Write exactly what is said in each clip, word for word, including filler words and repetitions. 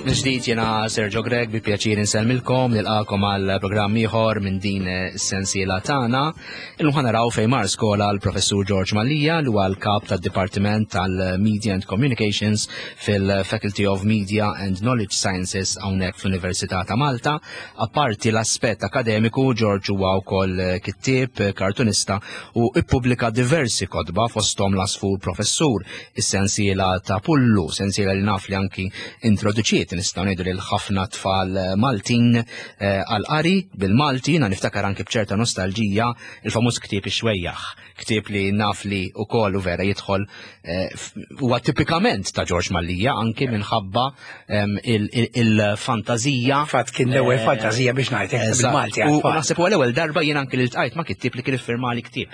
Ġdid jena Sergio Greg bi pjaċir insellmilkom nilqakom għal programm ieħor minn din is-sensiela tagħna. Illum ħanaraw fejn mar skola l-Professur George Malija li huwa l-kap tad-Dipartiment tal-Media and Communications fil-Faculty of Media and Knowledge Sciences hawnhekk fl-Università ta' Malta. Apparti l-aspett akademiku, George huwa wkoll kittieb, kartunista u ippubblika diversi kotba fosthom l-asfur professur is-sensiela ta' Pullu, sensiela li naf li anki introduċiet nistgħu ngħidu lil ħafna tfal Maltin għal-qari bil-Malti, jiena niftakar anke b'ċerta nostalġija il-famuż ktieb ix-xwejjaħ, ktieb li naf li wkoll u vera jidħol huwa tipikament ta' George Malija anke minħabba il-fantażija. Fatt kien l-ewwel fantażija biex ngħidlek bil-Malti. U naħseb huwa l-ewwel darba jien anke li ltqajt ma' kittieb li kien iffirma li ktieb.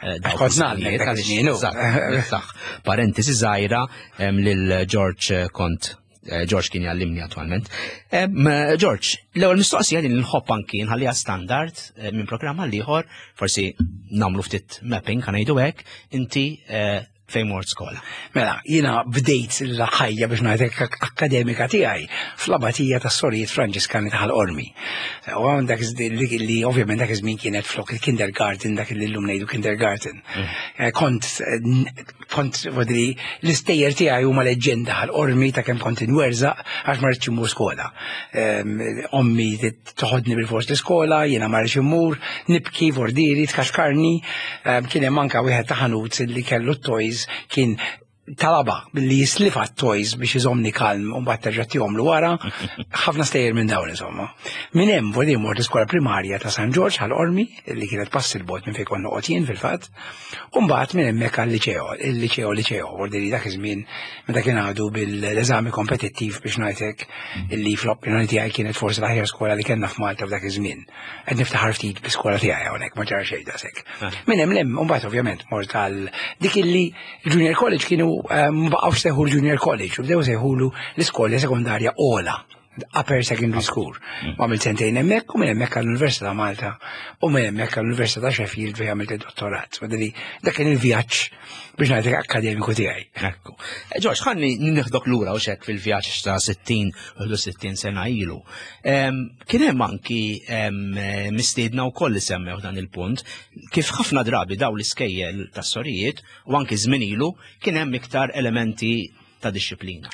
Parentesi żgħira lil George kont George kien jgħallimni attwalment. George, l-ewwel mistoqsija li nħobb anki nħalliha standard minn programm għal ieħor, forsi nagħmlu ftit mapping ħanejdu hekk, inti fejn mort skola. Mela, jiena bdejt l-ħajja biex ngħidlek akademika tiegħi fl-abatija tas-Sorijiet Franġiskani ta' Ormi. U dak li ovvjament dak iż-żmien kienet flok il-kindergarten, dak li llum ngħidu kindergarten. Kont kont wadri l-istejjer tiegħi huma leġġenda għal Ormi ta' kemm kont inwerzaq għax ma rridx immur skola. Ommi toħodni bil-fors l-iskola, jiena ma rridx immur, nibki fordiri, tkaxkarni, kien hemm anke wieħed ta' ħanut li kellu t-toys kien talaba billi jislifa t-toys biex iżomni kalm u mbagħad terġa' tihomlu wara, ħafna stejjer minn dawn insomma. Minn hemm wadri mort l-iskola primarja ta' San George għal Ormi, li kienet pass il-bot minn fejn kont noqgħod jien fil-fatt, u mbagħad minn hemmhekk għal-liċeo, il-liċeo liċeo, wadri dak iż-żmien meta kien għadu bil-eżami kompetittiv biex ngħidlek illi fl-opinjoni tiegħi kienet forsi l-aħjar skola li kellna f'Malta f'dak iż-żmien. Qed niftaħar ftit bl-iskola tiegħi hawnhekk ma ġara xejn daqshekk. Minn hemm lemm mbagħad ovvjament mort għal dik illi junior college kienu mbaqgħux seħħu l-junior college u bdew seħħulu l-iskola sekondarja ola, upper secondary school. U għamilt sentejn hemmhekk u minn hemmhekk għall-Università ta' Malta u minn hemmhekk għall-Università ta' Sheffield fejn għamilt id-dottorat. Dak kien il-vjaġġ biex ngħidlek akademiku tiegħi. Ekku. George, ħalli nieħdok lura u xekk fil-vjaġġ ta' sittin u sittin sena ilu. Kien hemm anki mistiedna wkoll li semmew dan il-punt kif ħafna drabi daw l-iskejjel tas-Sorijiet u anki żmien ilu kien hemm iktar elementi ta' disciplina.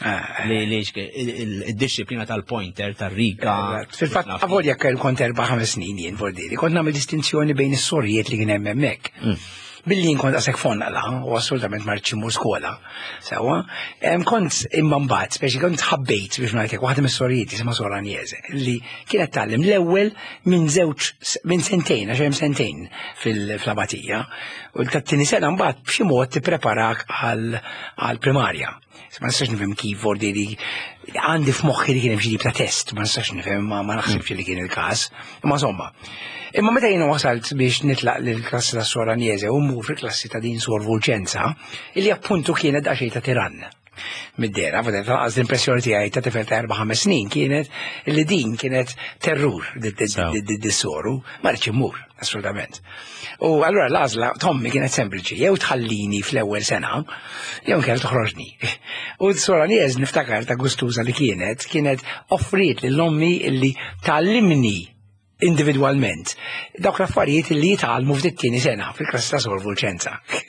Il-disciplina tal-pointer, tal-riga. Fil-fatt, għavolja kell kont erba' ħames snin jien fordiri, kont nagħmel distinzjoni bejn is-Sorijiet li kien hemm hemmhekk. Billi jien kont għasek fonnala u assolutament ma rridx immur skola. Sewa, kont imma mbagħad, speċi kont ħabbejt biex ngħidlek waħda mis-Sorijiet isma' Sora Niese, li kienet tgħallem l-ewwel minn żewġ minn sentejn, għax hemm sentejn fil-abatija, u tat-tieni sena mbagħad b'xi mod tippreparak għall-primarja. Ma nistax nifhem kif ordiri għandi f'moħħi li kien hemm xi tip ta' test, ma nistax nifhem ma naħsibx li kien il-każ. Imma insomma, imma meta jiena wasalt biex nitlaq lill-klassi ta' Sora Niese u mmur fil-klassi ta' din Sor Vulċenza, illi appuntu kienet daqsxejn ta' tirann. Mid-dera, għaz l-impressjoni tiegħi ta' tifel ta' erba' ħames snin kienet li din kienet terrur dis-soru, ma rridx immur, assolutament. U allura l-għażla Tommi kienet sempliċi, jew tħallini fl-ewwel sena, jew inkella toħroġni. U Sora Niese niftakar ta' gustuża li kienet, kienet offriet lill-ommi li tgħallimni individwalment dawk l-affarijiet li jitgħallmu ftit-tieni sena fil-klassi ta' Sor Vulċenza.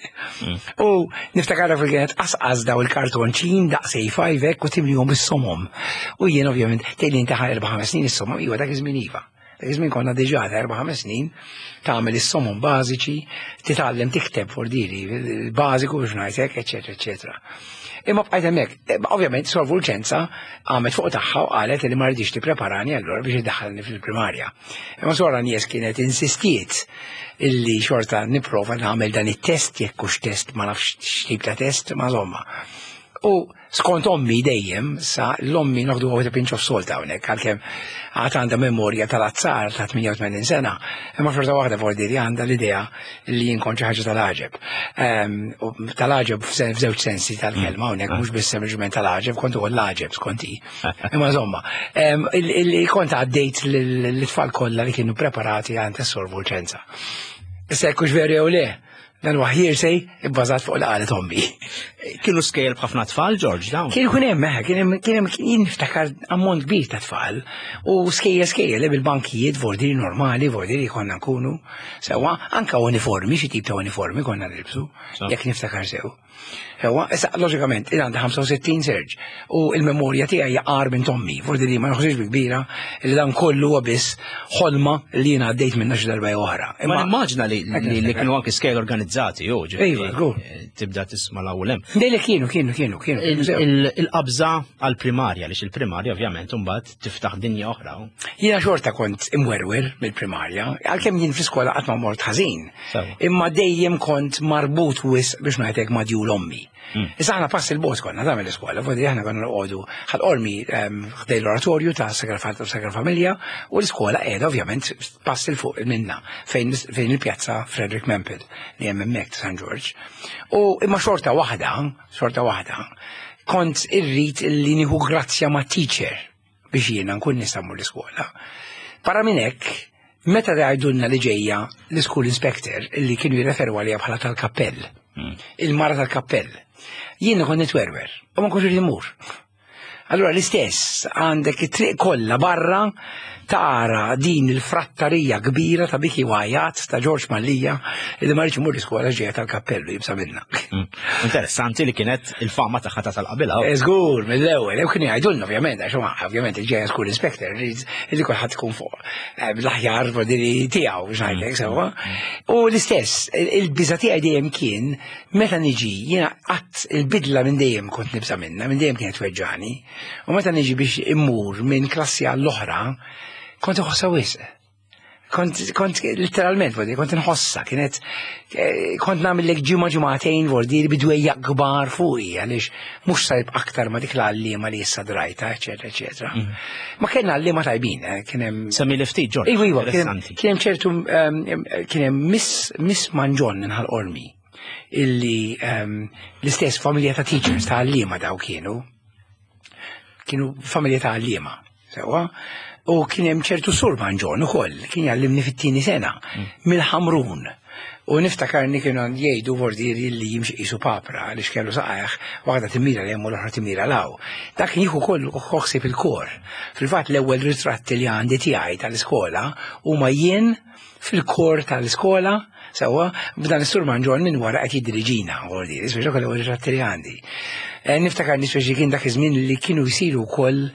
U niftakar fil kienet qasqas daw il-kartonċin daqsej fajvek u timlihom bis-somom. U jien ovvjament tgħidli inti erba' ħames snin is-somom iva dak iż-żmien iva. Dak iż-żmien konna diġà ta' erba' ħames snin tagħmel is-somom bażiċi, titgħallem tikteb fordiri bażiku biex ngħidlek, eċetera, eċetera. Imma bqajt hemmhekk, ovvjament Sor Vulċenza għamet fuq tagħha u qalet li ma rridix tippreparani allura biex iddaħħalni fil-primarja. Imma Sora Niese kienet insistiet illi xorta nipprova nagħmel dan it-test jekk hux test ma nafx x'tip ta' test ma żomma. U skont ommi dejjem sa l-ommi noħdu għu pinch of salt hawnhekk għalkemm għad għandha memorja tal-azzar ta' tmien u tmagħnin sena, imma xorta waħda fordiri għandha l-idea li jien kont xi ħaġa tal-għaġeb. Tal-għaġeb f'żewġ sensi tal-kelma hawnhekk mhux biss sempliċement tal-għaġeb, kont ukoll l-għaġeb skonti. Imma żomma, li kont għaddejt l-tfal kollha li kienu preparati għand is-Sor Vulċenza. Issa jekk hux veri jew le, Dan huwa hearsay ibbażat fuq l-qalet ommi. Kienu skejl b'ħafna tfal, George, dawn? Kien ikun hemm meħ, kien hemm kien hemm jien niftakar ammont kbir ta' tfal u skejjel skejjel bil-bankijiet vordiri normali, vordiri konna nkunu sewwa anke uniformi, xi tip ta' uniformi konna nilbsu, jekk niftakar sew. Ewa, issa, loġikament, il għanda ħamsa u sittin Serġ, u il-memorja tiegħi jaqar minn Tommi, fordi li ma noħġiex bi-kbira, li dan kollu huwa biss ħolma li jiena għaddejt minn xi darba oħra. Ma nimmaġna li li kienu anke skejl organizzati, jew Iva, żgur. Tibda tisma' l-ewwel hemm. Dejlek kienu, kienu, kienu, kienu. Il-qabża għall-primarja, għaliex il-primarja ovvjament imbagħad tiftaħ dinja oħra. Jiena xorta kont imwerwer mill-primarja, għalkemm jien fl-iskola qatt ma mort ħażin, imma dejjem kont marbut wisq biex ngħidlek ma' dju l-ommi. Issa ħana pass il-bot konna da mill-iskola, fodi ħana konna noqogħdu ħal-qormi ħdej l-oratorju ta' Sagra Familja u l-iskola qiegħda ovvjament pass il fuq minna fejn il-pjazza Frederick Mempel li hemm hemmhekk ta' San George. U imma xorta waħda, xorta waħda, kont irrid li nieħu grazzja ma' teacher biex jiena nkun nista' mmur l-iskola. Para minn hekk, meta jgħidulna li ġejja l-school inspector illi kienu jirreferu għalija bħala tal-kappell, il-mara tal-kappell. Jien kon nitwerwer, u ma nkunx immur. Allura l-istess għandek it-triq kollha barra tara din il-frattarija kbira ta' Biki Wajat ta' George Mallija li ma rridx imur l-iskola ġejja tal-kappellu jibsa minna. Interessanti li kienet il-fama tagħha ta' tal-qabilha. Żgur, mill-ewwel, hemm kien jgħidulna ovvjament għax ovvjament il-ġejja school inspector li kulħadd ikun fuq bl-aħjar modili tiegħu biex ngħidlek sewwa. U l-istess, il-biża tiegħi dejjem kien meta niġi jiena qatt il-bidla minn dejjem kont nibsa minna, minn dejjem kienet tweġġani. U meta niġi biex immur minn klassi għall-oħra, kont iħossa wisq. Kont, kont, literalment, vordi, kont nħossa, kienet, kont namillek ġimma ġimmatejn, vordi, bidwejja kbar fuqi, għalix mux sajb aktar ma dik l-għallima li jissa drajta, eccetera, eccetera. Ma kien għallima tajbin, kienem. Semmi lifti, George. Iwa, iwa, kienem ċertu, kienem Miss Manġon nħal Ormi, illi l-istess familja ta' teachers ta' għallima daw kienu, kienu familja ta' għallima, sewa. U kien hemm ċertu sur Manġon ukoll, kien jgħallimni fit-tieni sena mill-Ħamrun. U niftakarni kienu jgħidu vordieri li jimxi qisu papra għaliex kellu saqajh waħda timira li hemm u l-oħra timira law. Dak kien jieħu koll ħoħsib il-kor. Fil-fatt l-ewwel ritratti li għandi tiegħi tal-iskola huma jien fil-kor tal-iskola sewwa b'dan is-sur Manġon minn wara qed jiddiriġina vordieri, speċi dak l-ewwel ritratti li għandi. Niftakarni speċi kien dak iż-żmien li kienu jsiru wkoll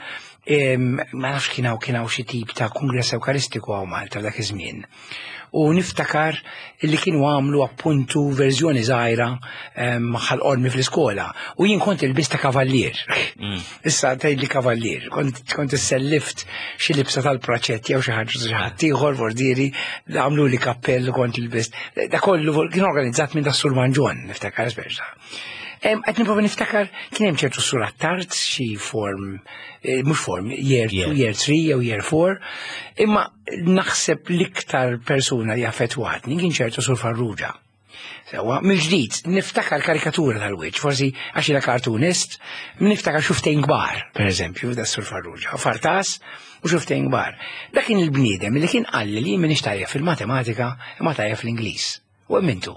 ma nafx kienaw kienaw xi tip ta' kongress Ewkaristiku għaw Malta dak iż-żmien. U niftakar li kienu għamlu appuntu verżjoni żgħira ħal qormi fl-iskola u jien kont il-bista kavallier. Issa tgħidli kavallier, kont issellift xi libsa tal-praċetti jew xi ħaġa xi ħadd ieħor vordieri għamlu li kappell kont il-bist. Da kollu kien organizzat minn das-Sur Manġon, niftakar speċa. Għed niprofa niftakar, kien hemm ċertu surat tard, xi form, mhux form, year two, year three, jew year four, imma naħseb l-iktar persuna li affettwatni kien ċertu sur Farrugia. Sewa, mill-ġdid, niftakar karikatura tal-wiċċ, forsi għax jiena cartoonist, niftakar xuftejn kbar, per eżempju, da sur Farrugia, Fartas u xuftejn kbar. Dak kien il-bniedem li kien qalli li minn ixtarja fil-matematika imma tajja fl-Ingliż. U emmintu.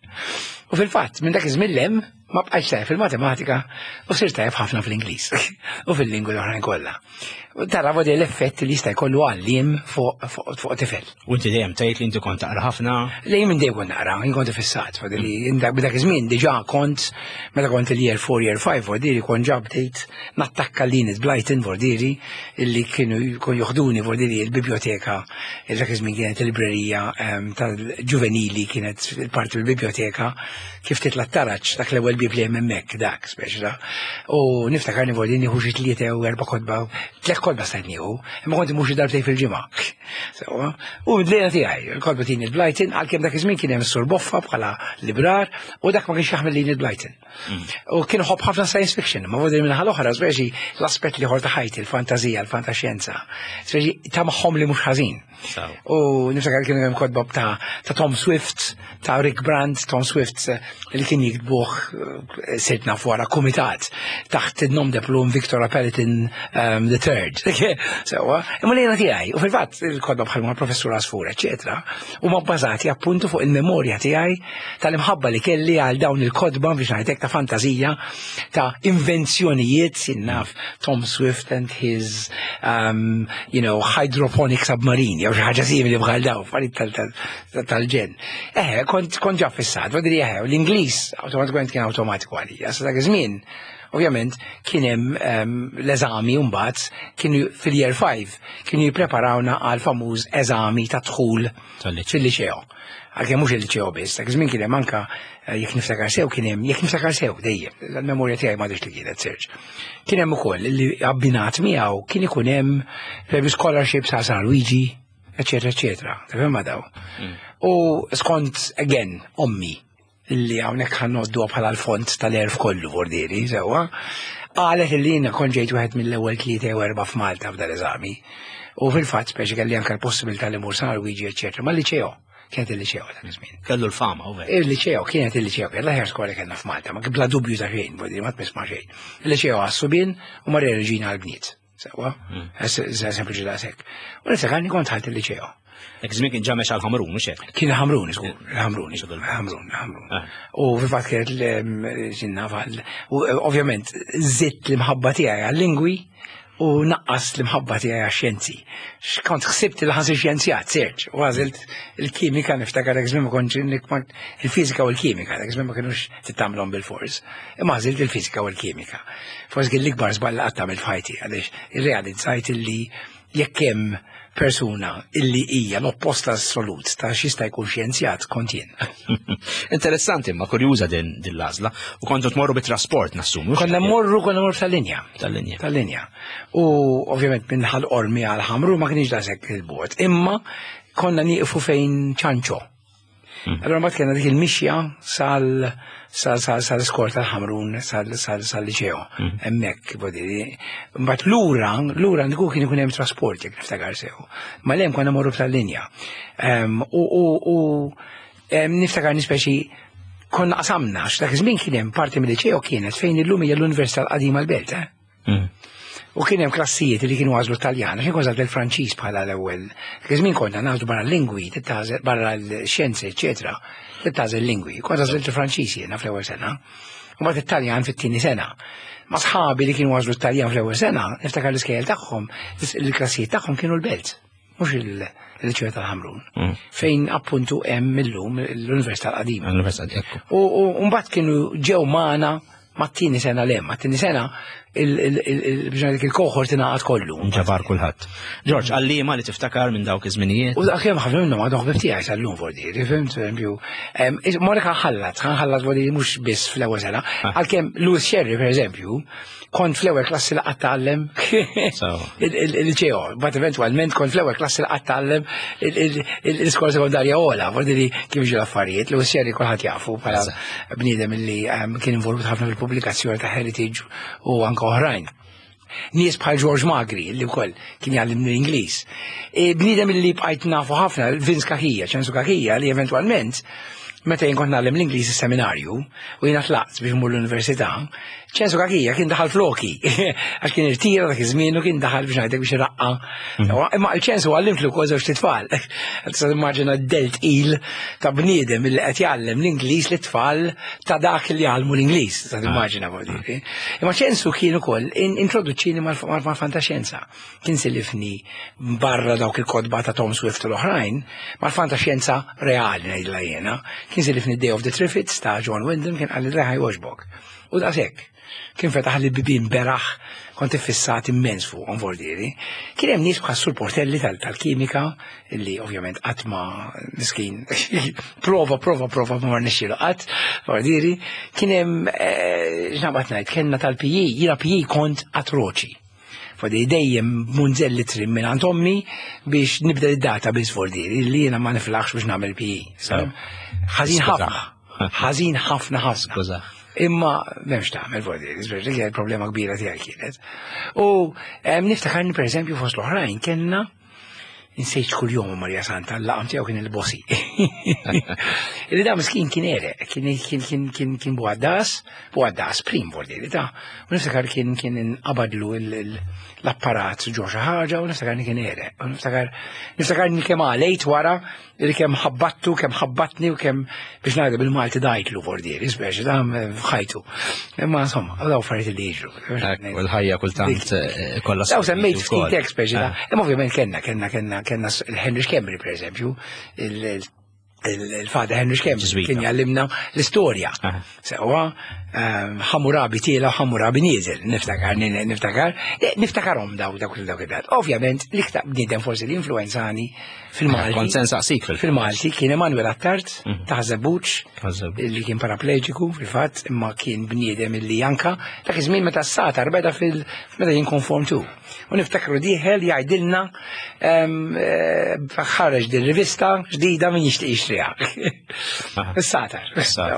U fil-fatt, minn dak iż-żmien ma bqajx tajjeb fil-matematika u sir tajjeb ħafna fl-Ingliż u fil-lingwi l-oħrajn kollha. Tara vodi l-effett li jista' jkollu għallim fuq tifel. U inti dejjem tgħid li inti kont taqra ħafna? Lejn minn dejjem kont naqra, jien kont ifissat, li b'dak iż-żmien diġà kont meta kont il-year four, year five, vordieri kont ġa bdejt nattakka Linus Blyton vordieri illi kienu jkun joħduni vordieri l-biblioteka, dak iż-żmien kienet il-librerija tal-ġuvenili kienet parti mill-biblioteka kif titla' taraġġ dak l-ewwel bibli hemm hemmhekk dak speċa. U niftakarni vordieri nieħu xi tlieta jew erba' kotba, tliet kolba stajtniħu, imma konti mux darbtej fil-ġimgħa. U d-lejla tiegħi, il-kolba Linus Blyton, għalkemm dak iż-żmien kien hemm is-Sur Boffa bħala librar u dak ma kienx jaħmel Linus Blyton. U kien ħobb ħafna science fiction, ma vodi minnaħa l-oħra speċi l-aspett li ħor ta' ħajti, il-fantażija, il-fantaxjenza. Speċi ta' magħhom li mhux ħażin. U niftakar kien hemm kodba ta' Tom Swift, ta' Rick Brand, Tom Swift li kien jiktbuh sirtna fuqra kumitat taħt il-nom diplom Victor Appleton the third. Sewa, imma lejna tiegħi, u fil-fatt il-kodba bħal professur Asfur, eccetera, u ma bbażati appuntu fuq il-memorja tiegħi tal-imħabba li kelli għal dawn il-kodba biex ngħidlek ta' fantazija ta' invenzjonijiet sinnaf Tom Swift and his um, you know, hydroponic submarine, jew xi ħaġa simili bħal daw, farid tal-ġen. Eh, kont ġa fissat, vadri eh, l-Ingliż awtomatikament kien awtomatiku għalija. Sa dak iż-żmien, ovvjament, kien hemm um, l-eżami mbagħad kienu fil-year five kienu jippreparawna għal famuż eżami ta' dħul fil-liċeo. Għalkemm mhux il-liċeo biss, dak iż-żmien kien hemm anke jekk niftakar sew kien hemm jekk niftakar sew dejjem, l-memorja tiegħi m'għadix li kienet serġ. Kien hemm ukoll li abbinat miegħu kien ikun hemm premju scholarships għal San Luigi, eċetera, eċetera. Tafhem daw. U skont again ommi illi għawnek ħannoddu bħala l-font tal-erf kollu vordiri, sewa, għalet illi jina konġejt wieħed mill-ewwel tlieta u erba' f'Malta f'dal eżami. U fil-fatt speċi kelli anke l-possibilità li mur San Luigi, eċetera, ma l-liċeo, kienet il-liċeo dak iż-żmien. Kellu l-fama, u vek. Il-liċeo, kienet il-liċeo, kienet l-ħer skola kellna f'Malta, ma bla dubju ta' xejn, vordiri, ma tmisma' xejn. Il-liċeo għas-subien u Marja Reġina għal-bniet. Sewa, sempliċi daqshekk. U niftakarni kont ħadd il-liċeo. Dak żmien kien ġamex għal ħamrun, mhux hekk? Kien ħamrun, żgur, ħamrun, ħamrun, ħamrun. U fil-fatt kienet ġinna fall. U ovvjament żitt l-imħabba tiegħi għal-lingwi u naqqas l-imħabba tiegħi għax-xjenzi. Kont ħsibt li ħansir xjenzjat, serġ, u għażilt il-kimika niftakar dak żmien ma kontx il-fiżika u l-kimika, dak żmien ma kinux tittamlhom bil-fors. Imma għażilt il-fiżika u l-kimika. Forsi kien l-ikbar żball qatt tagħmel f'ħajti għaliex irrealizzajt illi jekk hemm persuna illi hija l-opposta assolut ta' xista jkun xjenzjat kont jien. Interessanti, ma kurjuża din l-għażla u kontu tmorru bit-trasport nassumu. Konna mmorru konna mmorru tal-linja. Tal-linja. Tal-linja. U ovvjament minn ħal-qormi għal-ħamru ma kienx daqshekk il-bord. Imma konna nieqfu fejn ċanċo. Allora mbagħad kena dik il-mixja sal sal-iskor tal-ħamrun sal-liċeo. Hemmhekk bodiri. Mbagħad lura, lura ndiku kien ikun hemm trasport jekk niftakar sew. Ma lem konna morru tal-linja. U niftakar nispeċi konna qasamna x'dak iż-żmien kien hemm parti mill-liċeo kienet fejn illum hija l-Università l-Qadima l-Belt, eh? U kien hemm klassijiet li kienu għażlu Taljan, xejn kważal del-Franċiż bħala l-ewwel. Kieżmin konna nagħżlu barra l-lingwi, tittażel barra l-xjenzi, eċetera, tittażel l-lingwi. Kont għażlu il-Franċiż jiena fl-ewwel sena. U mbagħad it-Taljan fit-tieni sena. Ma sħabi li kienu għażlu Taljan fl-ewwel sena, niftakar l-iskejjel tagħhom, il-klassijiet tagħhom kienu l-Belt, mhux il-liċeo tal-Ħamrun. Fejn appuntu hemm illum l-Università l-Qadima. U mbagħad kienu ġew magħna mat-tieni sena lem, mat-tieni sena il-koħort ingħaqad kollu. Ġabar kulħadd. George, għallima li tiftakar minn dawk iż-żminijiet? U kemm ħafna minnhom għadhom ħbib tiegħi sal-lum vordiri, fimt pereżempju. Monika ħallat, ħallat vordiri mhux biss fl-ewwel sena, għalkemm Louis Sherry pereżempju, kont fl-ewwel klassi li qatt tgħallem il-liceo, bat eventwalment kont fl-ewwel klassi li qatt tgħallem l-iskola sekondarja ola, vordiri kif ġew l-affarijiet, Louis Sherry kulħadd jafu bħala bniedem illi kien involut ħafna fil-pubblikazzjoni ta' Heritage u anke oħrajn. Nies bħal George Magri, li wkoll kien jgħallimni l-Ingliż. Bniedem illi bqajt nafu ħafna, Vince Kahija, ċensu Kahija, li eventwalment meta jien kont nagħlem l-Ingliż is-seminarju u jiena tlaqt biex mmur l-università, ċensu Kahija kien daħal floki, għax kien irtira dak iż-żmien u kien daħal biex ngħidlek biex iraqqa. Imma l-ċensu għallimtlu wkoll żewġ titfal. Tista' timmaġina d-delt il ta' bniedem li qed jgħallem l-Ingliż lit-tfal ta' dak li jgħallmu l-Ingliż, tista' timmaġina bodiri. Imma ċensu kien ukoll introduċini mal-fantaxjenza. Kien silifni barra dawk il-kodba ta' Tom Swift u l-oħrajn mal-fantaxjenza reali ngħidilha jiena. Kien silifni Day of the Triffids ta' John Wyndham kien għalli reħaj Washbok. U daqshekk. Kien fetaħ li bibin beraħ kont iffissat immens fuq vordiri. Kien hemm nies bħal Sur Portelli tal-kimika, illi ovvjament qatt ma miskin prova, prova, prova ma rnexxielu qatt, vordiri. Kien hemm x'nabad ngħid, kellna tal-P E, jiena P E kont atroċi. Fodi dejjem munżelli trim minn għand ommi biex nibda id-data biss vordiri, li jiena ma niflaħx biex nagħmel P E. Ħażin ħafna, ħażin ħafna ħafna. Imma m'hemmx tagħmel vordiri, żveġ li problema kbira tiegħi kienet. U niftakarni pereżempju fost l-oħrajn kellna insejt kull jom Marja Santa, l-laqam tiegħu kien il-bossi. Illi da miskin kien ere, kien kien buħaddas, buħaddas prim vordi li ta' u niftakar kien kien inqabadlu l-apparat ġoġa ħaġa u niftakar kien ere. U niftakar niftakar kemm għalejt wara li kemm ħabbattu, kemm ħabbatni u kemm biex ngħidu bil-Malti dajtlu vordi, isbeċ da fħajtu. Imma insomma, daw affarijiet li jiġru. U l-ħajja kultant kollha. Daw semmejt ftit tek speċi da. Imma ovvjament kellna kellna kellna kellna Henry Kemri per eżempju, il-fada Henry Kemri kien jallimna l-istorja. Sewa Hammurabi tiela Hammurabi nieżel, niftakar niftakar niftakarhom daw dawk dawk id-dat. Ovvjament l-iktar bniedem forsi li influenzani fil-Malti. Konsens saqsik fil-Malti kien Emanuel Attard ta' Żebbuċ li kien parapleġiku fil-fatt imma kien bniedem illi anka dak iż-żmien meta s-satar beda fil meta jinkonform tu. U niftakru diħel jgħidilna ħareġ din rivista ġdida min jixtieq jixtriha. Is-satar.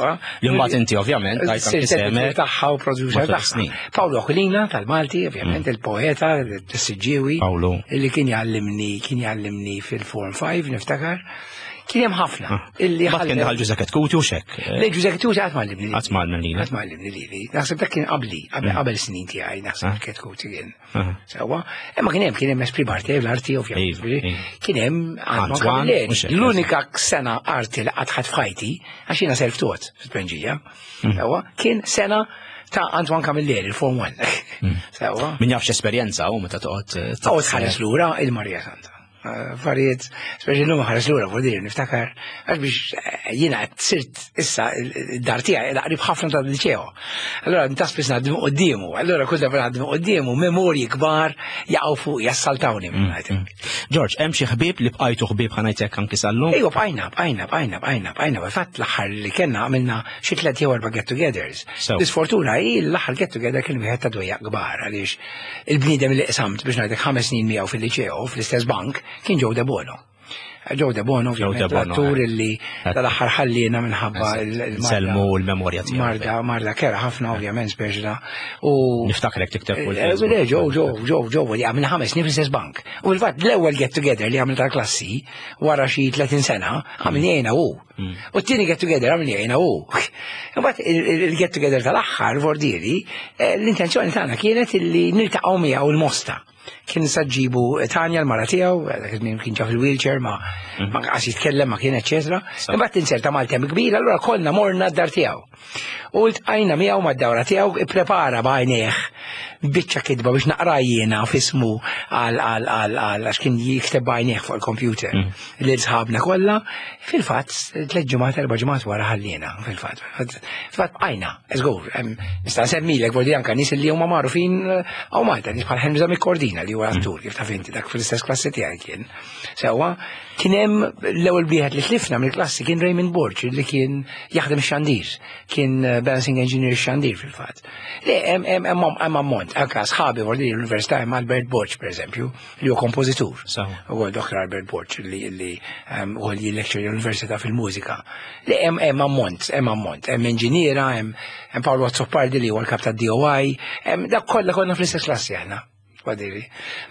Jumbat inti ovvjament il-sirtetti tagħha u producer tagħha. Paolo Aquilina tal-Malti, ovvjament il-poeta, il-siġġiewi, illi kien jgħallimni kien jgħallimni fil-Form five niftakar. Kien hemm ħafna. Illi kien ħal Ġużek Kuti u xek. Le Ġużek Kuti qatt m'għallimni. Qatt m'għallimni. Qatt m'għallimni lili. Naħseb dak kien qabli, qabel snin tiegħi naħseb Ġużek Kuti kien. Sewwa, imma kien hemm kien hemm Esprit Barté l-arti ovvjament. Kien hemm Antoine. L-unika sena arti li qatt ħadd f'ħajti għax jiena self-taught fil-Prenġija. Sewwa, kien sena ta' Antoine Camilleri, il-Form one. Sewwa. Min jafx esperjenza u meta toqgħod toqgħod ħares lura il-Marja Santa. Affarijiet, speċi l-lum ħares l-ura, vordir, niftakar, għax biex jina sirt issa id-dar tiegħi qrib ħafna ta' l-liceo. Allora ntaspis naħdmu qoddiemu, allora kull darba naħdmu qoddiemu, memorji kbar jaqgħu fuq jassaltawni minn ngħid. George, hemm xi ħbieb li bqajtu ħbieb ħanajtek anki sal-lum? Ejwa bqajna, bqajna, bqajna, bqajna, bqajna, fatt l-aħħar li kellna għamilna xi tliet jew erba' get-togethers. L-isfortuna hi l-aħħar get-together kien wieħed ta' dwejjaq kbar għaliex il-bniedem li qsamt biex ngħidlek ħames snin miegħu fil-liceo fl-istess bank kien Joe De Bono. Joe De Bono, l-attur illi tal-aħħar ħallina minħabba il-selmu u l-memorja tiegħu. Marda, marda kera ħafna ovvjament speċla. U niftakrek tikteb kull Joe, Joe, Joe, Joe, li għamilna ħames snin fl-istess bank. U l-fatt l-ewwel get together li għamil tal-klassi wara xi tletin sena għamilni jgħinha hu. U t-tieni get together għamilni jgħinha hu. Imbagħad il-get together tal-aħħar vordieri l-intenzjoni tagħna kienet illi niltaqgħu miegħu l-Mosta. Kien saġġibu Tanja l-mara tiegħu, kien ġa fil-wheelchair ma ma qas jitkellem ma kien eċetera. Imbagħad inserta Maltem kbir, allura kollna morna d-dar tiegħu. U ltqajna miegħu mad-dawra tiegħu ipprepara b'għajnejh biċċa kitba biex naqra jiena f'ismu għal għal għal għax kien jikteb b'għajnejh fuq il-computer. Li sħabna kollha fil-fatt tliet ġimgħat erba' ġimgħat wara ħallina fil-fatt. Fil-fatt bqajna, żgur, nista' nsemmilek fordi anke nies li huma magħrufin hawn Malta, nies bħal Henry Mikkordina li huwa attur kif taf inti dak fl-istess klassi tiegħi kien. Sewwa kien hemm l-ewwel wieħed li tlifna mill-klassi kien Raymond Borch li kien jaħdem ix-xandir, kien balancing engineer xandir fil-fatt. Le hemm hemm hemm ammont, anke sħabi fordi l-Università hemm Albert Borch pereżempju li huwa kompożitur. Huwa Doktor Albert Borch li li huwa li lecture l-Università fil-mużika. Le hemm hemm ammont, hemm ammont, hemm inġiniera, hemm hemm Paolo Zoppardi li huwa l-kap tad-D O I, hemm dak kollha konna fl-istess klassi aħna. Għadiri.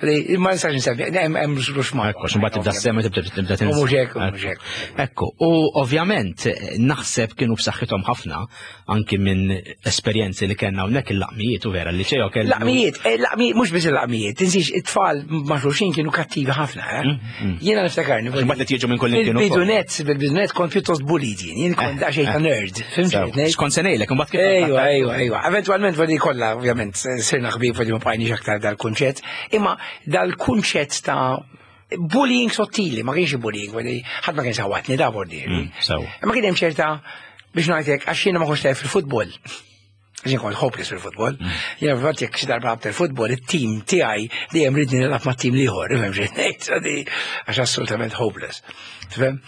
Ma nistax nisabi, hemm rux ma. Ekku, x'imbagħad tibda semmi tibda tinsa. U muġek, u muġek. Ekku, u ovvjament naħseb kienu b'saħħithom ħafna anki minn esperjenzi li kellna hawnhekk il-laqmijiet u vera li ċejgħu kellna. Laqmijiet, laqmijiet mhux biss il-laqmijiet, tinsix it-tfal ma' xulxin kienu kattivi ħafna, jiena niftakarni. X'imbagħad jiġu minn kull kienu. Bil-bidunet, bil-bidunet kont pjuttost bullied jien, jien kont daqsxejn ta' nerd. X'kont se ngħidlek imbagħad kif. Ejwa, ejwa, ejwa. Eventwalment fordi kollha ovvjament sirna ħbieb fordi ma bqajniex aktar dal-kunċett. Imma dal-kunċett ta' bullying sottili, ma kienx bullying, ħadd ma kien sawatni da bordieri. Imma kien hemm ċerta biex ngħidlek għax jiena ma konx fil-futbol. Għaxin kont hopeless fil-futbol. Jiena fil-fatt jekk xi darba għabta il-futbol, it-tim tiegħi dejjem ridni nilgħab mat-tim liħor, ifhem x'ngħid, għax assolutament hopeless. Tifhem?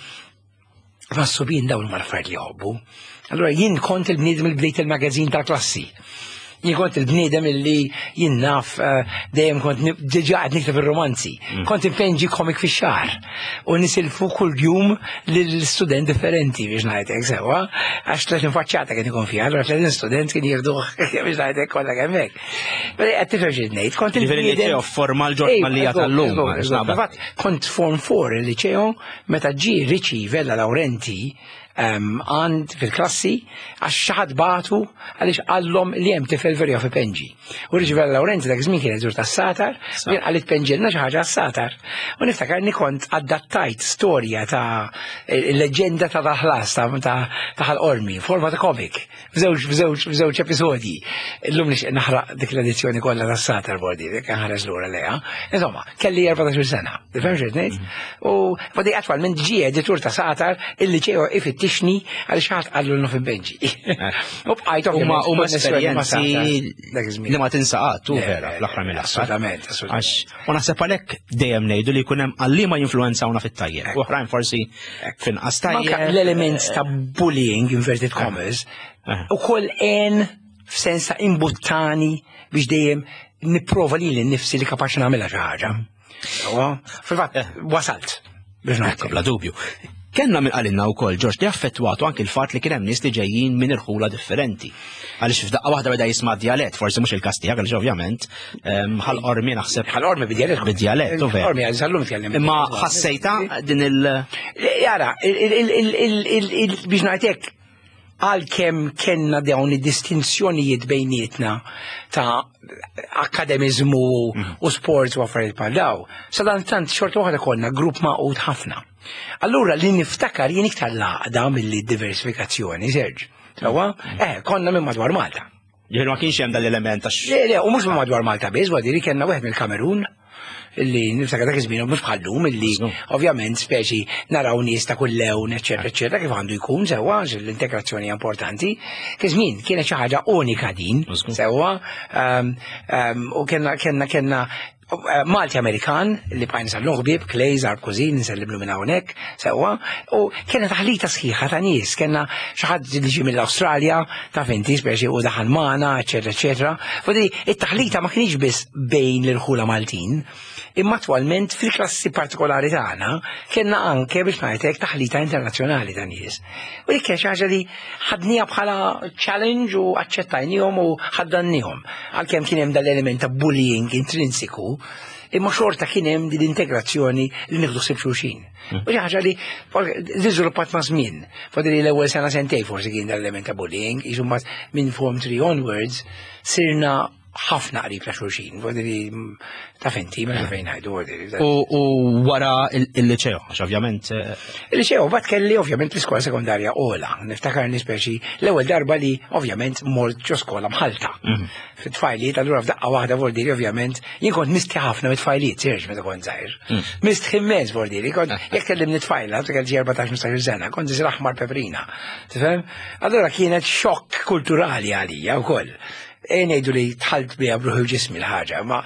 Fassubin dawn ma l-affarijiet li jħobbu. Allura jien kont il-bniedem il-bdejt il-magazzin tal-klassi. Jien kont il-bniedem illi jinnaf dejjem kont diġà qed nikteb ir-romanzi. Kont impenġi komik fix-xahar u nisilfu kull jum lil-student differenti biex ngħidlek sewwa għax tliet infaċċata kien ikun fiha, allura tliet student kien jirduh biex ngħidlek kollha hemmhekk. Qed tifhem xi ngħid. Kont il-liceo formal George Mallija tal-lum. Kont form four il-liceo meta ġie riċive la Laurenti għand fil-klassi għax xaħat batu għalix għallom li jem tifel verja fi Penġi. U Riċivella Laurenti dak żmien kienet żur tas-Satar, u jien għalit Penġilna xi ħaġa għas-Satar. U niftakarni kont adattajt storja ta' il-leġenda ta' daħlas ta' ħal-Ormi, forma ta' komik, f'żewġ f'żewġ f'żewġ episodji. Illum nix naħraq dik l-edizzjoni kollha tas-Satar bordi, dik ħares lura lejha. Insomma, kelli erbatax-il sena, tifhem x'qed ngħid? U fadi attwalment ġie editur ta' Satar il-liċeo ifittixni għal xaħat għallu l-nofin benġi. U bqajt ovvjament. U ma esperjenzi li ma tinsaqat, tu vera, l-axra mill Assolutament, assolutament. U naħseb għalhekk dejjem ngħidu li jkun hemm għalliema jinfluenzawna fit-tajjeb. U oħrajn forsi finqas tajjeb. L-element ta' bullying, inverted commas, ukoll en f'sens ta' imbuttani biex dejjem nipprova li l-nifsi li kapaċi nagħmilha xi ħaġa. Fil-fatt, wasalt biex ngħid. Bla dubju. Kenna minn għalinna u koll, George, li affettwatu anki l-fat li kienem nis li ġejjin minn irħula differenti. Għalix f'daqqa wahda beda jisma' dialett, forsi mux il-kastija, għalix ovvjament, ħal-ormi naħseb. ħal-ormi bid-dialett. Bid-dialett, u ver. Ormi għal-żallum fjallem. Imma ħassejta din il- Jara, biex najtek, għal-kem kenna dawn id-distinzjonijiet bejnietna ta' akademizmu u sports u affarijiet bħal daw. Sadan tant xorta waħda konna grupp maqut ħafna. Allura li niftakar jien iktar laqda mill-diversifikazzjoni, Serġ. Sawa? Eh, konna minn madwar Malta. Ġifieri ma kienx hemm dal-element għax. Le, le, u mhux minn madwar Malta biss, wadiri kellna wieħed mill-Kamerun illi niftakar dak iż-żmien mhux bħallum illi ovvjament speċi naraw nies ta' kull lewn, eċetera, eċetera, kif għandu jkun sewwa l-integrazzjoni importanti. Kieżmien kienet xi ħaġa unika din sewwa u kellna kellna kellna Malti Amerikan, li bħajn sal ħbib, Klej, Zarkozin, nsellimlu minn hawnhekk, sewwa, u kena taħlita sħiħa ta' nies, kena xi ħadd li ġie mill-Awstralja, ta' finti speċi u daħal magħna, eċetera, eċetera. Fodi it-taħlita ma kienx biss bejn l-irħula Maltin, imma attwalment fil-klassi partikolari tagħna kellna anke biex ngħidlek taħlita internazzjonali ta' nies. U dik kienet xi ħaġa li ħadniha bħala challenge u aċċettajnihom u ħaddannihom. Għalkemm kien hemm dal-element ta' bullying intrinsiku, imma xorta kien hemm din integrazzjoni li nieħdu ssib xulxin. U xi ħaġa li żviluppat ma' żmien. Fadli l-ewwel sena sentej forsi kien dal-element ta' bullying, isu mbagħad minn form three onwards sirna ħafna qrib ta' xulxin, fadli ta' fenti, ma' fejn ngħidu. U wara il-liċeo, għax ovvjament. Il-liċeo bat kelli ovvjament l-iskola sekondarja ola. Niftakarni speċi l-ewwel darba li ovvjament mort ġo skola mħalta. Fit-tfajliet, allura f'daqqa waħda vordiri ovvjament jien kont misti ħafna mit-tfajliet, serġ meta kont żgħir. Mist ħimmens vordiri, kont jekk kellim nitfajla, kelli erbatax mistax sena, kont isir aħmar peprina. Tifhem? Allura kienet xokk kulturali għalija wkoll. Ngħidu li tħalt biha bruħi ġismi l-ħaġa, ma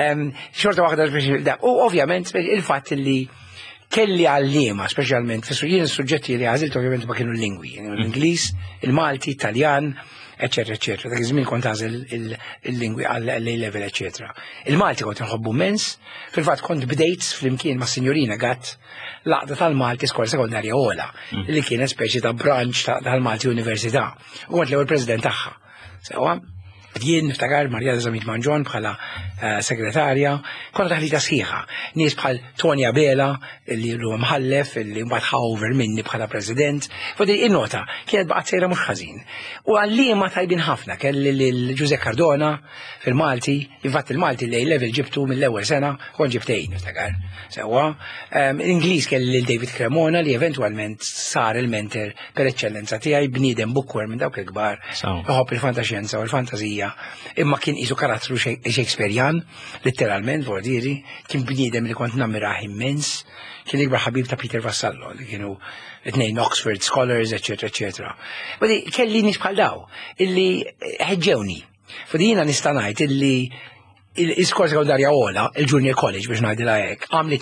xorta waħda speċi. U ovvjament il-fatt li kelli għallima, speċjalment, jien is-suġġetti li għażilt ovvjament ma kienu l-lingwi, l-Ingliż, il-Malti, Italjan, eċetera, eċetera. Dak iż-żmien kont għażel il-lingwi għall-A-level, eċetera. Il-Malti kont inħobbu mens, fil-fatt kont bdejt flimkien ma' Sinjorina Gatt laqda tal-Malti skola sekondarja ola, li kienet speċi ta' branch tal-Malti Università. U kont l-ewwel president tagħha. Sewwa, jien niftakar Marja Zamit Manġon bħala segretarja, konna taħlita sħiħa. Nies bħal Tonja Bela, li huwa mħallef, li mbagħad ħawver minni bħala president. Fodi in-nota kienet baqgħet sejra mhux ħażin. U għalliema tajbin ħafna kelli lil Giuseppe Cardona fil-Malti, infatt il-Malti li level ġibtu mill-ewwel sena, kont ġibtejn niftakar. Sewwa, l-Ingliż kelli lil David Cremona li eventwalment sar il-mentor per eċċellenza tiegħi, bniedem bookworm minn dawk il-kbar, iħobb il-fantaxjenza u l-fantażija. Imma kien isu karattru Shakespearean, letteralment, vordiri, kien bniedem li kont nammirah immens, kien l-ikbar ħabib ta' Peter Vassallo, li kienu it-nejn Oxford Scholars, eccetera, eccetera. Badi, kelli nis bħal daw, illi ħeġġewni. Fadi jina nistanajt illi il-iskola sekondarja ola, il-Junior College biex ngħidilha hekk, għamlitni.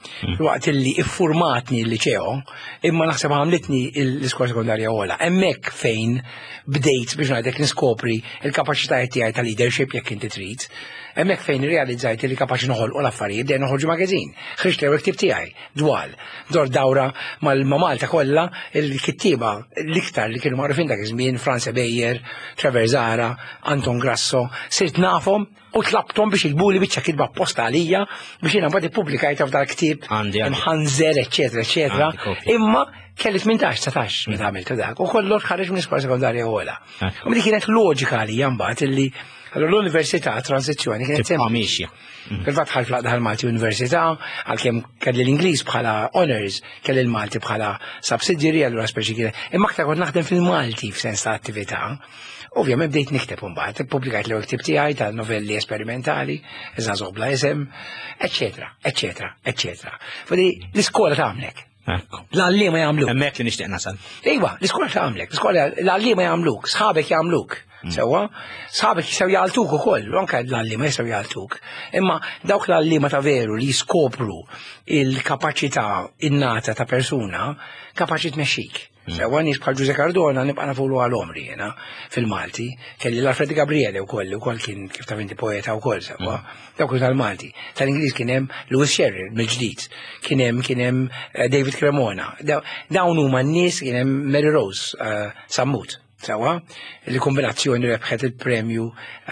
waqt illi iffurmatni l-liċeo, imma naħseb għamlitni l-iskola sekundarja ola. Hemmhekk fejn bdejt biex ngħidlek niskopri l-kapaċitajiet tiegħi ta' leadership jekk inti trid. Hemmhekk fejn irrealizzajt li kapaċi noħolqu l-affarijiet bdejna noħorġu magażin. Ħriġt l ktib tiegħi dwar dor dawra mal-Malta kollha il-kittieba l-iktar li kienu magħrufin dak iż-żmien Franz Beyer, Trevor Zara, Anton Grasso, sirt nafhom u tlabtom biex jilbuli biċċa kitba apposta għalija biex jiena mbagħad ippubblikajta f'dal ktieb imħanżer, eċetera, eċetera. Imma kelli tmintax satax meta għamiltu dak u kollox ħareġ minn iskola sekondarja ola. U dik kienet loġika għalija mbagħad illi l-Università tranzizzjoni kienet sempliċi. Fil-fatt ħal flaqdaħ Malti Università, għalkemm kelli l-Ingliż bħala honors, kelli l-Malti bħala subsidiary, allura speċi kienet. Imma aktar kont naħdem fil-Malti f'sens ta' attività. Ovvjament bdejt nikteb imbagħad, pubblikajt l-ewwel ktieb tiegħi tal-novelli esperimentali, iżgħażugħ bla isem, eċċetera, eċċetera, eċċetera. Fadi l-iskola tagħmlek. L-għallima jagħmluk. Hemmhekk li nixtieq nasal. Iva, l-iskola tagħmlek, l-iskola l-għallima jagħmluk, sħabek jagħmluk. Sewa, sħabek jistaw jgħaltuk ukoll, anke l-għallima jistaw jgħaltuk. Imma dawk l-għallima ta' veru li jiskopru il-kapaċità innata ta' persuna, kapaċi tmexxik. Sewa nies bħal Giuseppe Cardona nibqa' nafulu għal-omri jiena fil-Malti, kelli l-Alfred Gabriele wkoll ukoll kien kif taf inti poeta wkoll sewa, dawk tal-Malti. Tal-Ingliż kien hemm Lewis Sherrill mill-ġdid, kien hemm kien hemm David Cremona. Dawn huma n-nies kien hemm Mary Rose Sammut. Sewa, il-kombinazzjoni rebħet il-premju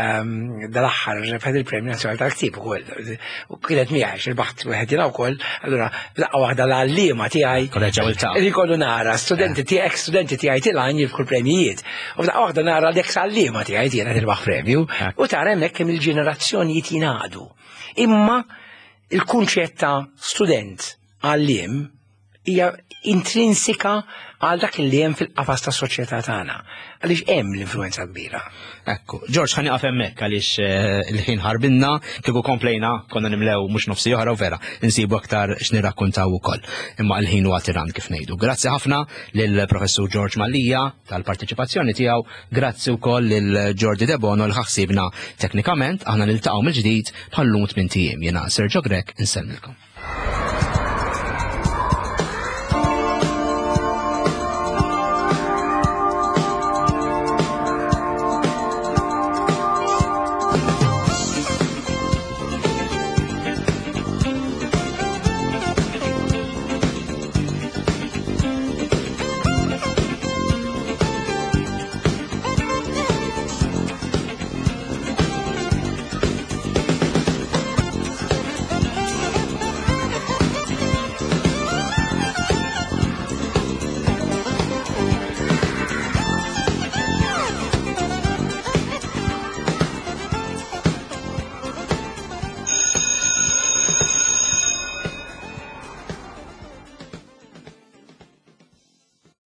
dal-aħħar rebħet il-premju nazzjonali tal-ktib ukoll. U kienet miegħek il-baħt wieħed jiena wkoll, allura laqgħa waħda l-għalliema tiegħi li kollu nara studenti tiegħek studenti tiegħi tilgħin jibħu l-premjijiet. U f'daqqa waħda nara l-eks għalliema tiegħi tiegħek tilbaħ premju u tara hemmhekk kemm il-ġenerazzjonijiet jingħadu. Imma il-kunċett ta' student għalliem hija intrinsika għal dak li hemm fil-qafas tas-soċjetà tagħna. Għaliex hemm l-influenza kbira. Ekku, George ħani qaf hemmhekk għaliex il-ħin ħarbinna kieku komplejna konna nimlew mhux nofsi oħra u vera insibu aktar x'nirrakkuntaw ukoll. Imma l-ħin huwa tiran kif ngħidu. Grazzi ħafna lill-Professur George Malija tal-partiċipazzjoni tiegħu, grazzi wkoll lil Jordi Debono l ħassibna teknikament aħna niltaqgħu mill-ġdid bħal lum tmien tiem. Jiena Sergio Grek insellmilkom.